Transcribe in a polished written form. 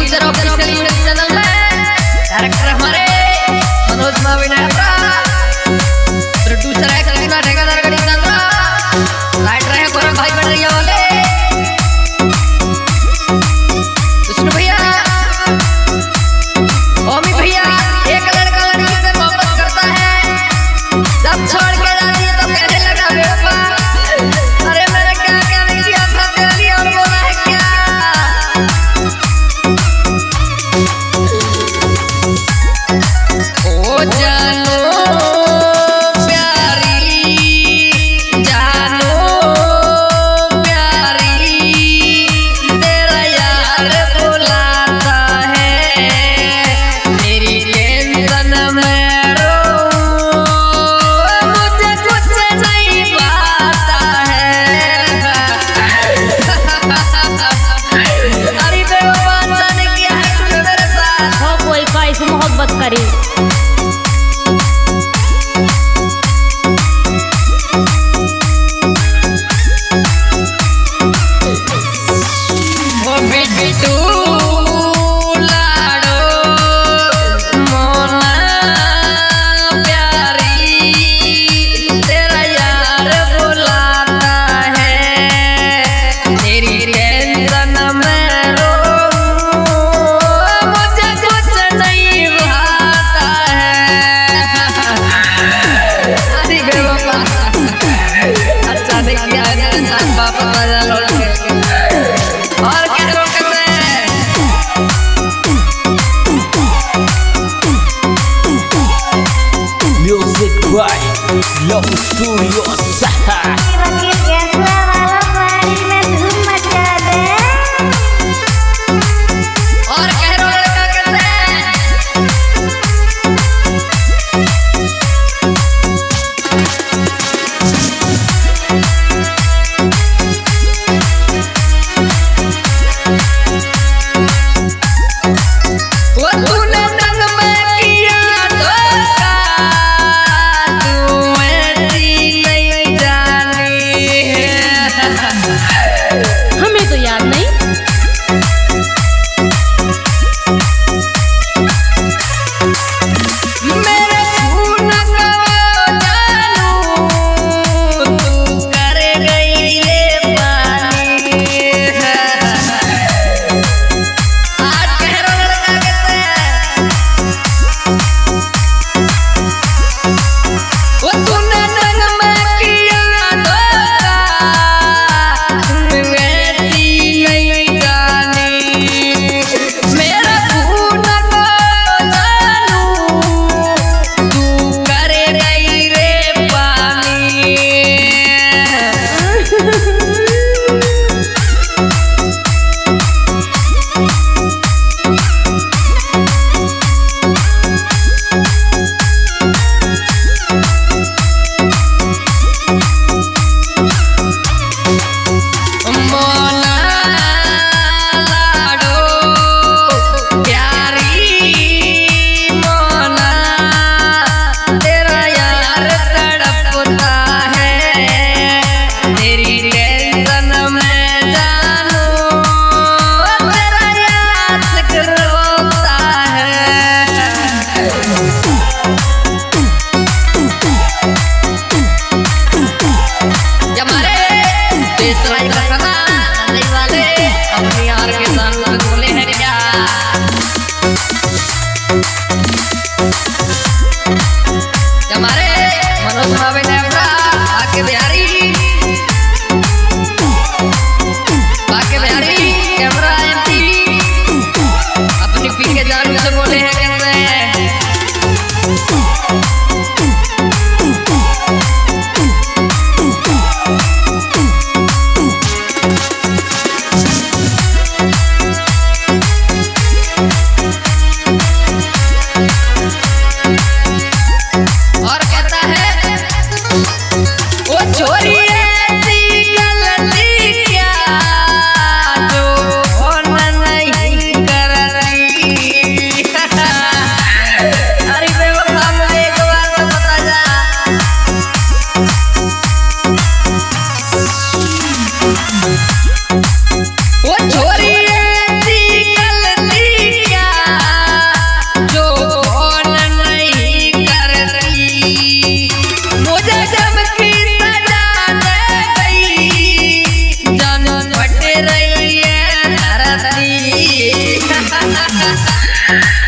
Future official YouTube channel में director हमारे Manoj माविनायरा, producer है कल्पना ठेकेदार गढ़ी चंद्रा, राइटर है गोरख भाई बड़रिया वाले, विष्णु भैया, ओमी भैया। एक लड़का लड़की से मोहब्बत करता है, जब छोड़ के जाती है तो कहने लगा बेवफा, अरे मैंने क्या क्या नहीं किया था तेरे लिए और बोला है क्या। ओ जानो प्यारी, जानो प्यारी, तेरा यार बुलाता है, तेरी टेंशन में रोऊं, मुझे कुछ नहीं पाता है। अरे बेवफा जाने क्या है तूने मेरे साथ, हो कोई कैसे मोहब्बत करी। ओ बिट्टू लाडो मोना प्यारी, तेरा यार बुलाता है, तेरी टेंशन में रोऊं, मुझे कुछ नहीं भाता है। अरे बेवफा अच्छा नहीं किया है, वापस आ जा लौट के। और क्या रोक सकते हैं। Music by Love Studio Saha. वकील गैसला वाला पार्टी में धूम मचा दे। और कह रो लड़का कहते हैं। वो तूने तन में किया धोखा, तू ऐसी नहीं सा